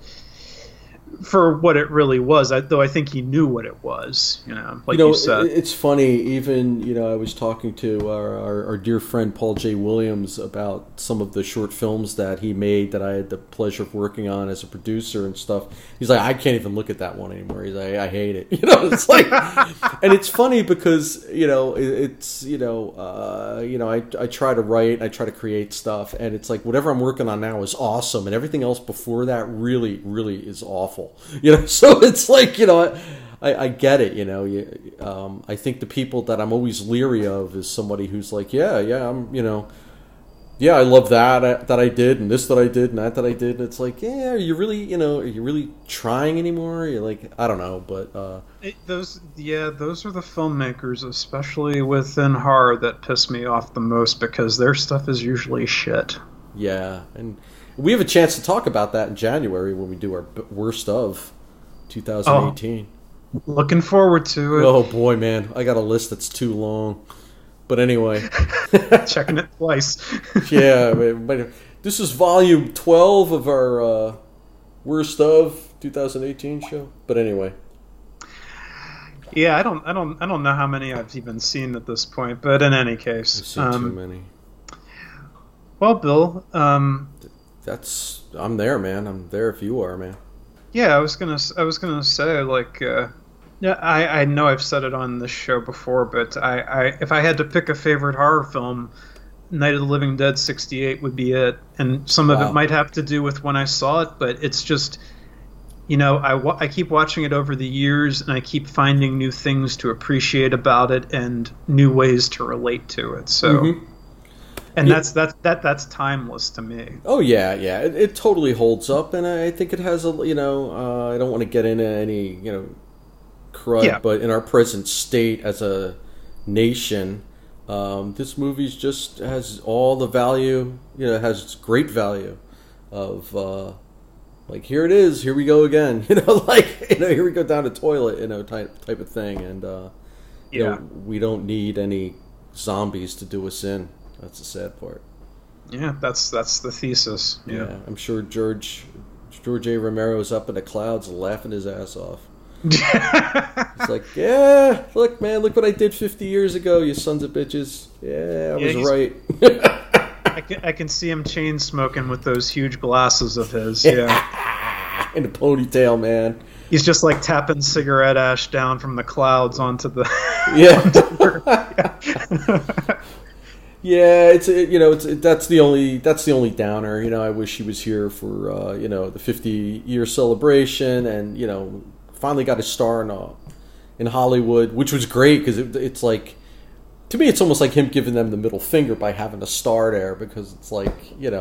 it really was, though I think he knew what it was, like you said. It's funny, even, I was talking to our dear friend Paul J. Williams about some of the short films that he made that I had the pleasure of working on as a producer and stuff. He's like, I can't even look at that one anymore. He's like, I hate it. It's like, and it's funny because, it's, I try to write, I try to create stuff, and it's like whatever I'm working on now is awesome, and everything else before that really, really is awful. So it's like, I get it. I think the people that I'm always leery of is somebody who's like, I'm, I love that I did, and this that I did, and that I did. And it's like, are you really trying anymore? You're like, I don't know, but those are the filmmakers, especially within horror, that piss me off the most, because their stuff is usually shit. Yeah, and we have a chance to talk about that in January when we do our worst of 2018. Oh, looking forward to it. Oh boy, man, I got a list that's too long. But anyway, checking it twice. Yeah, but this is volume 12 of our worst of 2018 show. But anyway. Yeah, I don't know how many I've even seen at this point, but in any case, I've seen too many. Well, Bill, I'm there, man. I'm there if you are, man. Yeah, I was gonna say, like, I know I've said it on this show before, but if I had to pick a favorite horror film, Night of the Living Dead '68 would be it, and some of it might have to do with when I saw it, but it's just, I keep watching it over the years, and I keep finding new things to appreciate about it and new ways to relate to it. So. Mm-hmm. And that's timeless to me. Oh yeah, it totally holds up, and I think it has a I don't want to get into any crud, but in our present state as a nation, this movie just has all the value. It has great value of like here it is, here we go again. Here we go down the toilet, type of thing, and we don't need any zombies to do us in. That's the sad part. Yeah, that's the thesis. Yeah, I'm sure George A. Romero's up in the clouds laughing his ass off. It's like, yeah, look, man, look what I did 50 years ago, you sons of bitches. Yeah, I was right. I can see him chain smoking with those huge glasses of his. Yeah, and a ponytail, man. He's just like tapping cigarette ash down from the clouds onto the. Yeah, that's the only downer. I wish he was here for the 50-year celebration, and finally got a star in Hollywood, which was great because it's like, to me, it's almost like him giving them the middle finger by having a star there, because it's like he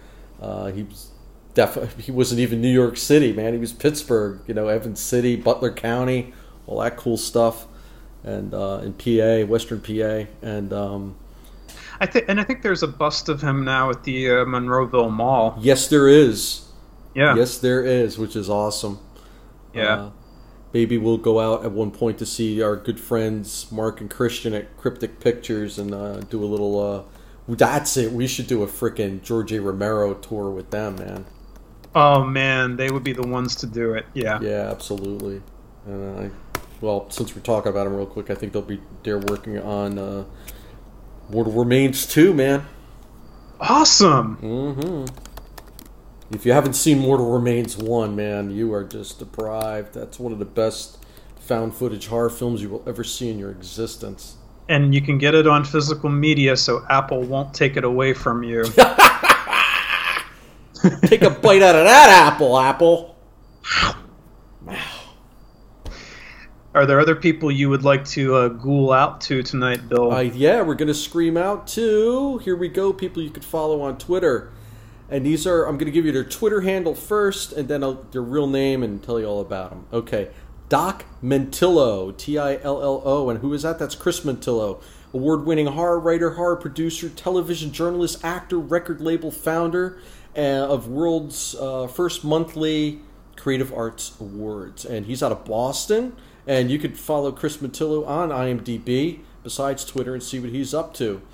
wasn't even New York City, man. He was Pittsburgh, Evans City, Butler County, all that cool stuff, and in PA, Western PA, and. I think there's a bust of him now at the Monroeville Mall. Yes, there is. Yeah. Yes, there is, which is awesome. Yeah. Maybe we'll go out at one point to see our good friends Mark and Christian at Cryptic Pictures and do a little. That's it. We should do a frickin' George A. Romero tour with them, man. Oh man, they would be the ones to do it. Yeah. Yeah, absolutely. Well, since we're talking about them real quick, I think they're working on. Mortal Remains 2, man. Awesome. Mm-hmm. If you haven't seen Mortal Remains 1, man, you are just deprived. That's one of the best found footage horror films you will ever see in your existence. And you can get it on physical media, so Apple won't take it away from you. Take a bite out of that apple. Are there other people you would like to ghoul out to tonight, Bill? Yeah, we're going to scream out to. Here we go, people you could follow on Twitter. And these are, I'm going to give you their Twitter handle first, and then their real name and tell you all about them. Okay, Doc Mentillo, Tillo. And who is that? That's Chris Mentillo. Award-winning horror writer, horror producer, television journalist, actor, record label founder of world's first monthly Creative Arts Awards. And he's out of Boston. And you could follow Chris Mentillo on IMDb, besides Twitter, and see what he's up to.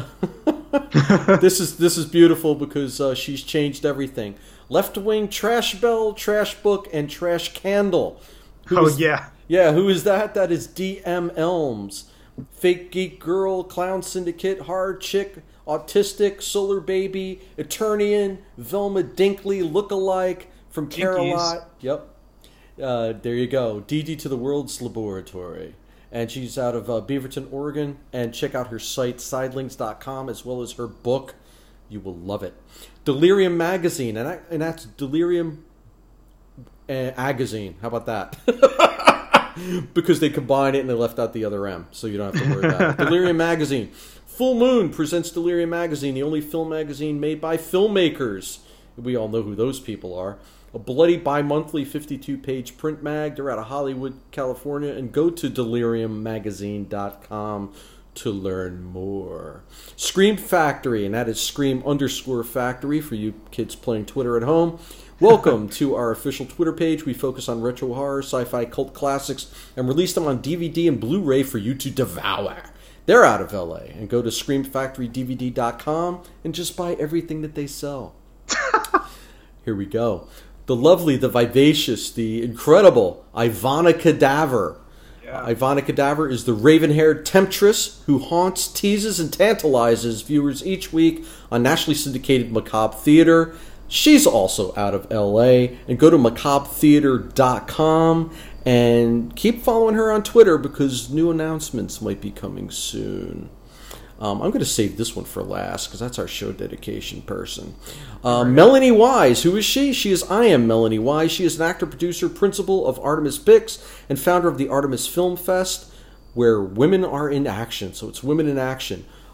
This is beautiful because she's changed everything. Left Wing, Trash Bell, Trash Book, and Trash Candle. Yeah. Yeah, who is that? That is DM Elms. Fake Geek Girl, Clown Syndicate, Hard Chick, Autistic, Solar Baby, Eternian, Velma Dinkley, Lookalike, from Carolot. Yep. There you go. DD to the World's Laboratory. And she's out of Beaverton, Oregon. And check out her site, sidelings.com, as well as her book. You will love it. Delirium Magazine. And that's Delirium Magazine. How about that? Because they combined it and they left out the other M. So you don't have to worry about it. Delirium Magazine. Full Moon presents Delirium Magazine, the only film magazine made by filmmakers. We all know who those people are. A bloody bi-monthly 52-page print mag. They're out of Hollywood, California. And go to deliriummagazine.com to learn more. Scream Factory, and that is Scream_Factory for you kids playing Twitter at home. Welcome to our official Twitter page. We focus on retro horror, sci-fi, cult classics, and release them on DVD and Blu-ray for you to devour. They're out of LA. And go to screamfactorydvd.com and just buy everything that they sell. Here we go. The lovely, the vivacious, the incredible Ivana Cadaver. Yeah. Ivana Cadaver is the raven-haired temptress who haunts, teases, and tantalizes viewers each week on nationally syndicated Macabre Theater. She's also out of LA. And go to macabretheater.com and keep following her on Twitter because new announcements might be coming soon. I'm going to save this one for last because that's our show dedication person. Melanie Wise. Who is she? I am Melanie Wise. She is an actor, producer, principal of Artemis Pix, and founder of the Artemis Film Fest, where women are in action. So it's women in action.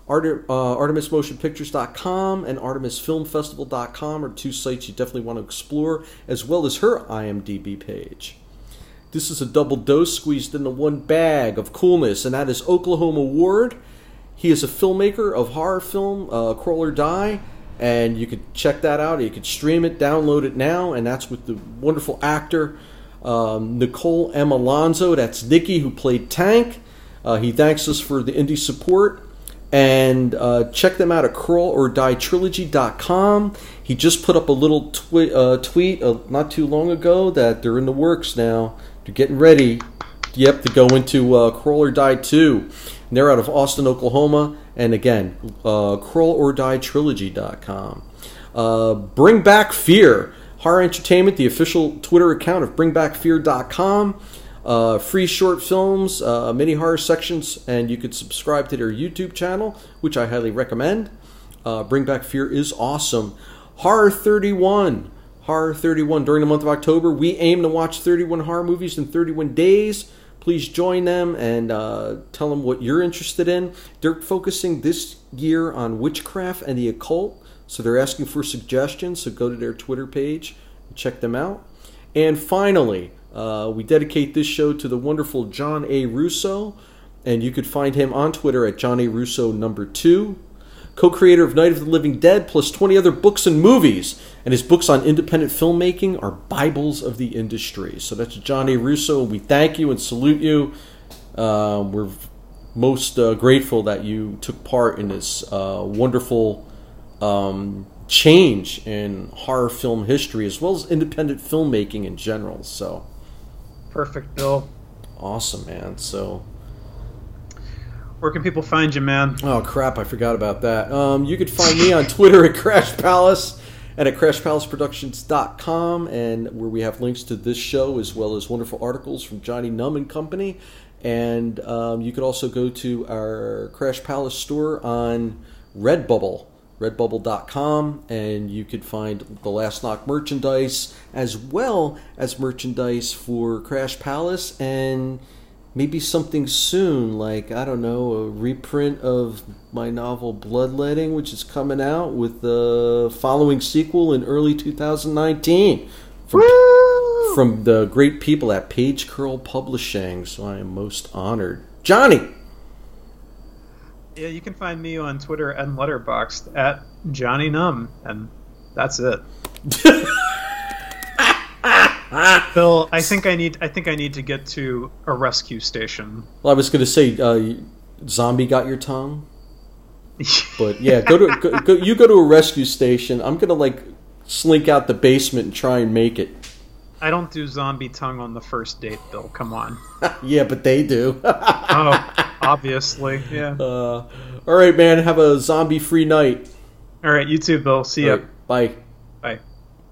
ArtemisMotionPictures.com and ArtemisFilmFestival.com are two sites you definitely want to explore, as well as her IMDb page. This is a double dose squeezed into one bag of coolness, and that is Oklahoma Ward. He is a filmmaker of horror film, Crawl or Die, and you could check that out. You could stream it, download it now, and that's with the wonderful actor Nicole M. Alonzo. That's Nikki, who played Tank. He thanks us for the indie support. And check them out at crawlordietrilogy.com. He just put up a little tweet not too long ago that they're in the works now. They're getting ready, to go into Crawl or Die 2. And they're out of Austin, Oklahoma. And again, crawlordietrilogy.com. Bring Back Fear. Horror Entertainment, the official Twitter account of bringbackfear.com. Free short films, mini horror sections, and you could subscribe to their YouTube channel, which I highly recommend. Bring Back Fear is awesome. Horror 31. During the month of October, we aim to watch 31 horror movies in 31 days. Please join them and tell them what you're interested in. They're focusing this year on witchcraft and the occult, so they're asking for suggestions, so go to their Twitter page and check them out. And finally, we dedicate this show to the wonderful John A. Russo, and you could find him on Twitter at John A. Russo #2, co-creator of Night of the Living Dead, plus 20 other books and movies, and his books on independent filmmaking are Bibles of the industry. So that's John A. Russo, and we thank you and salute you. We're most grateful that you took part in this wonderful change in horror film history, as well as independent filmmaking in general. So perfect, Bill. Awesome, man. So where can people find you, man? Oh crap, I forgot about that. You could find me on Twitter at Crash Palace and at crashpalaceproductions.com, and where we have links to this show as well as wonderful articles from Johnny Numb and Company. And you could also go to our Crash Palace store on Redbubble, redbubble.com, and you could find the Last Knock merchandise as well as merchandise for Crash Palace, and maybe something soon, like, I don't know, a reprint of my novel Bloodletting, which is coming out with the following sequel in early 2019 from the great people at Page Curl Publishing, so I am most honored. Johnny! Yeah, you can find me on Twitter and Letterboxd at Johnny Numb, and that's it. Bill, I think I need to get to a rescue station. Well, I was going to say, zombie got your tongue, but yeah, go to a rescue station. I'm going to slink out the basement and try and make it. I don't do zombie tongue on the first date, Bill. Come on. Yeah, but they do. Oh, obviously, yeah. All right, man. Have a zombie-free night. All right, you too, Bill. See ya. Right, bye. Bye.